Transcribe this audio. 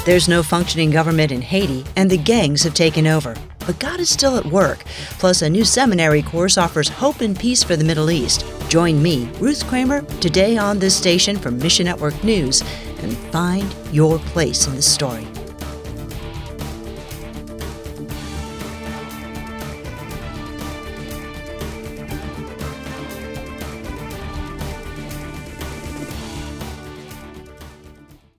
There's no functioning government in Haiti, and the gangs have taken over. But God is still at work. Plus, a new seminary course offers hope and peace for the Middle East. Join me, Ruth Kramer, today on this station from Mission Network News, and find your place in the story.